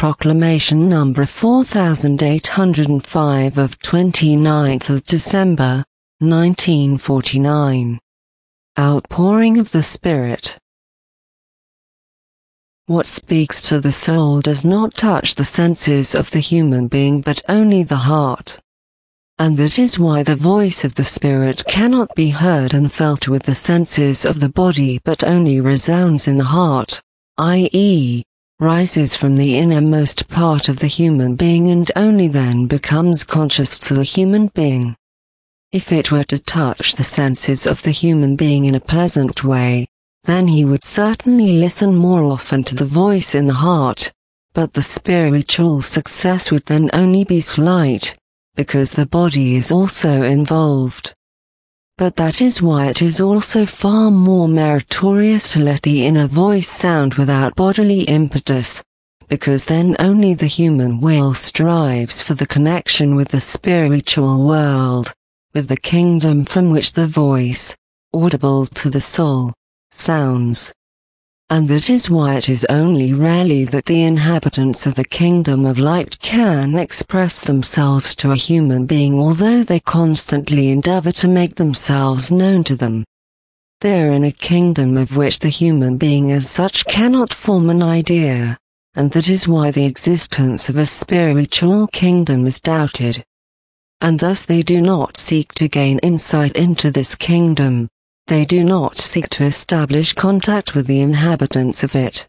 Proclamation number 4805 of 29th of December, 1949. Outpouring of the Spirit. What speaks to the soul does not touch the senses of the human being but only the heart. And that is why the voice of the Spirit cannot be heard and felt with the senses of the body but only resounds in the heart, i.e., rises from the innermost part of the human being and only then becomes conscious to the human being. If it were to touch the senses of the human being in a pleasant way, then he would certainly listen more often to the voice in the heart, but the spiritual success would then only be slight, because the body is also involved. But that is why it is also far more meritorious to let the inner voice sound without bodily impetus, because then only the human will strives for the connection with the spiritual world, with the kingdom from which the voice, audible to the soul, sounds. And that is why it is only rarely that the inhabitants of the kingdom of light can express themselves to a human being, although they constantly endeavor to make themselves known to them. They are in a kingdom of which the human being as such cannot form an idea, and that is why the existence of a spiritual kingdom is doubted. And thus they do not seek to gain insight into this kingdom. They do not seek to establish contact with the inhabitants of it.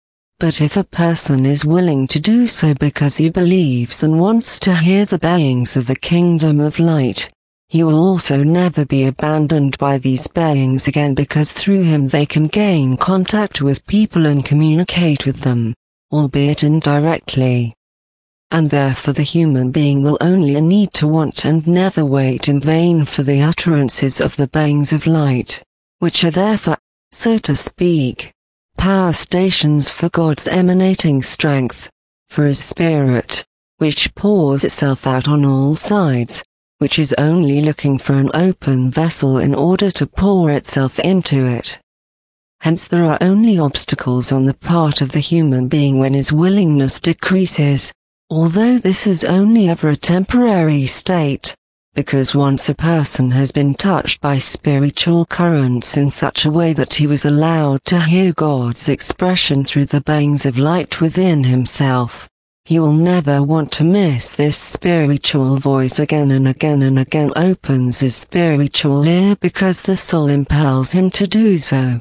But if a person is willing to do so because he believes and wants to hear the beings of the kingdom of light, he will also never be abandoned by these beings again, because through him they can gain contact with people and communicate with them, albeit indirectly. And therefore the human being will only need to want and never wait in vain for the utterances of the beings of light, which are therefore, so to speak, power stations for God's emanating strength, for His Spirit, which pours itself out on all sides, which is only looking for an open vessel in order to pour itself into it. Hence there are only obstacles on the part of the human being when his willingness decreases, although this is only ever a temporary state, because once a person has been touched by spiritual currents in such a way that he was allowed to hear God's expression through the beings of light within himself, he will never want to miss this spiritual voice again and again and again. Opens his spiritual ear because the soul impels him to do so.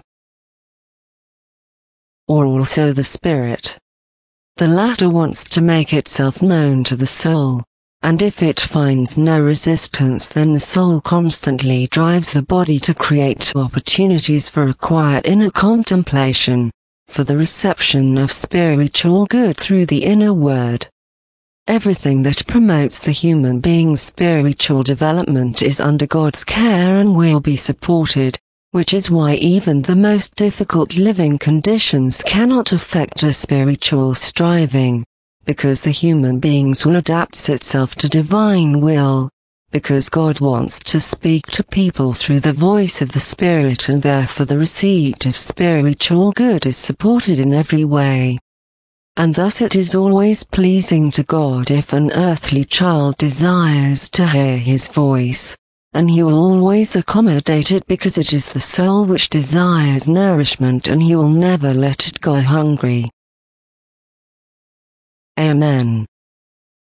Or also the spirit. The latter wants to make itself known to the soul, and if it finds no resistance, then the soul constantly drives the body to create opportunities for a quiet inner contemplation, for the reception of spiritual good through the inner word. Everything that promotes the human being's spiritual development is under God's care and will be supported, which is why even the most difficult living conditions cannot affect a spiritual striving, because the human beings will adapt itself to divine will, because God wants to speak to people through the voice of the Spirit, and therefore the receipt of spiritual good is supported in every way. And thus it is always pleasing to God if an earthly child desires to hear His voice, and He will always accommodate it, because it is the soul which desires nourishment and He will never let it go hungry. Amen.